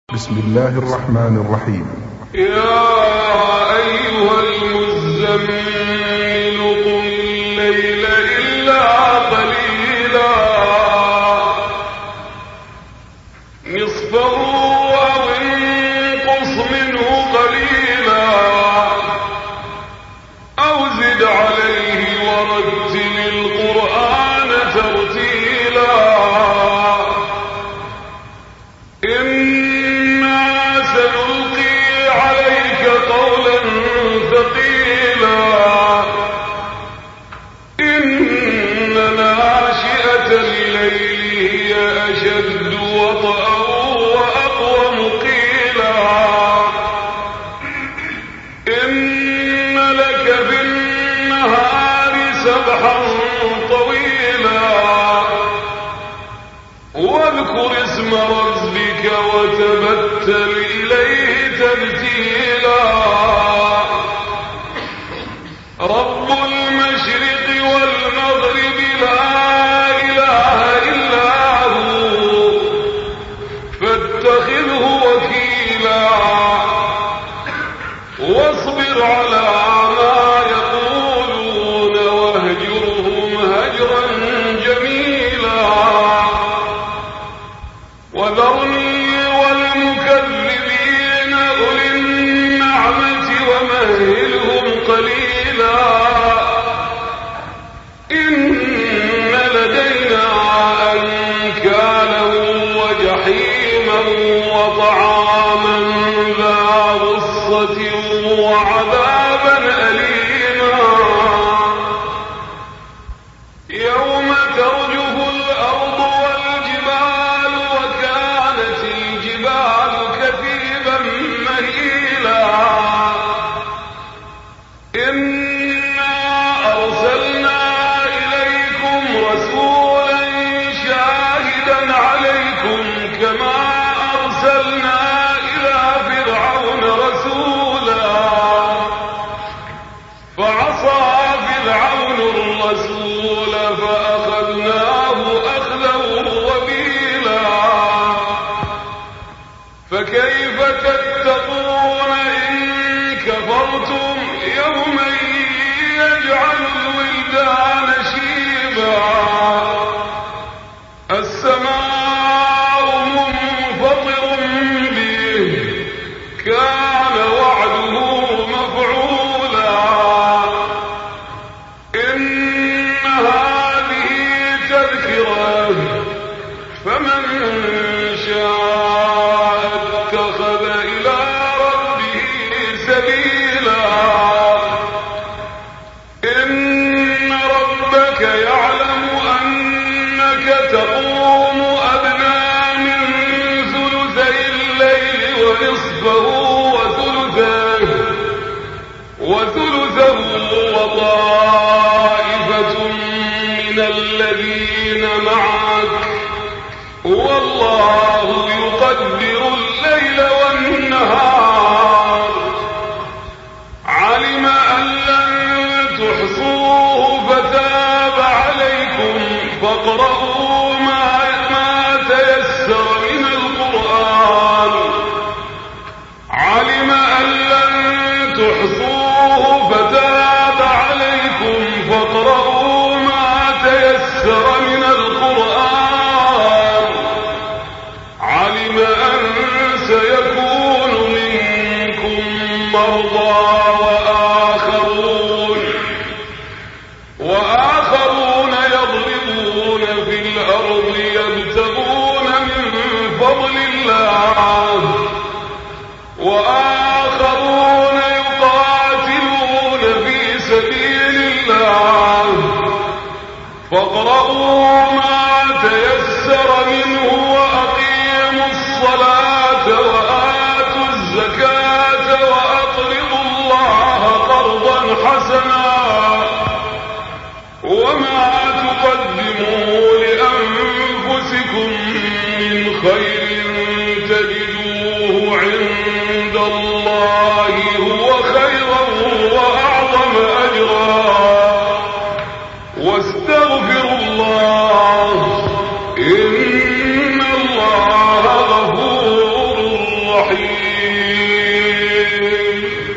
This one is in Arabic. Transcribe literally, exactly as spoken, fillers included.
بسم الله الرحمن الرحيم. يا أيها المزمل قم الليل إلا قليلا نصفه أو انقص منه قليلا أو زد عليه ورتل القرآن ترتيلا واذكر اسم ربك وتبتل إليه تبتيلا رب المشرق والمغرب لا إله إلا هو فاتخذه وكيلا واصبر على ما يقولون واهجرهم هجرا جميلا وذرني والمكذبين أولي النعمة ومهلهم قليلا إن لدينا أنكالا وجحيما وطعاما ذا غصة وعذابا أليما يوم ترجف الأرض والجبال وكانت الجبال كثيبا مهيلا إنا أرسلنا إليكم رسولا شاهدا عليكم كما أرسلنا إلى فرعون رسولا فعصى فرعون الرسول فأخذناه أخذا وبيلا فكيف تتقون إن كفرتم يوما يجعل الولدان شيبا السماء منفطر به كان وعده مفعولا إن هذه تذكرة فمن شاء اتخذ إلى ربه سبيلا إن ربك يعلم أنك تقوم أدنى من ثلثي الليل ونصفه وثلثه وثلثه وطائفة من الذين معك والله يقدر الليل والنهار علم أن لن تحصوه فتاب عليكم فاقرؤوا ما تيسر من القرآن علم أن لن تحصوه فتاب عليكم فاقرؤوا ما تيسر من القرآن علم أن سيكون منكم مرضى وآخرون وآخرون يضربون في الأرض يبتغون من فضل الله وآخرون يقاتلون في سبيل الله فاقرؤوا ما تيسر منه وأقيموا الصلاة وآتوا الزكاة وأقرضوا الله قرضا حسنا وما تقدموا لأنفسكم من خير تجدوه عند الله